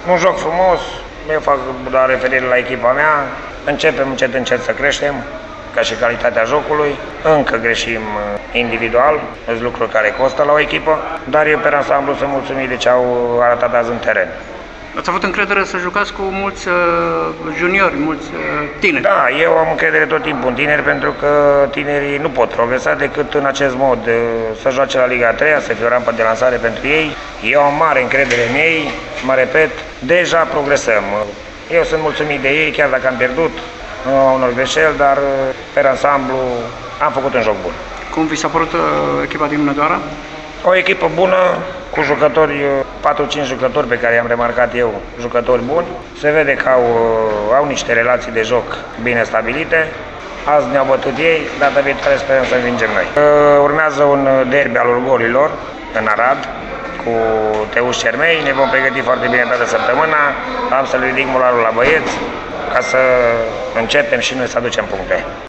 Un joc frumos, eu fac doar referire la echipa mea, începem încet să creștem, ca și calitatea jocului, încă greșim individual, sunt lucruri care costă la o echipă, dar eu pe ansamblu sunt mulțumit de ce au arătat azi în teren. Ați avut încredere să jucați cu mulți juniori, mulți tineri? Da, eu am încredere tot timpul în tineri, pentru că tinerii nu pot progresa decât în acest mod, să joace la Liga 3, să fie o rampă de lansare pentru ei. Eu am mare încredere în ei, mă repet, deja progresăm. Eu sunt mulțumit de ei, chiar dacă am pierdut unor greșeli, dar pe ansamblu am făcut un joc bun. Cum vi s-a părut echipa din Hunedoara? O echipă bună, cu jucători, 4-5 jucători pe care i-am remarcat eu, jucători buni. Se vede că au niște relații de joc bine stabilite. Azi ne-au bătut ei, data viitoare sperăm să învingem noi. Urmează un derby al orgolilor în Arad cu Teuș Cermei. Ne vom pregăti foarte bine toată săptămâna. Am să le ridic moralul la băieți ca să începem și noi să aducem puncte.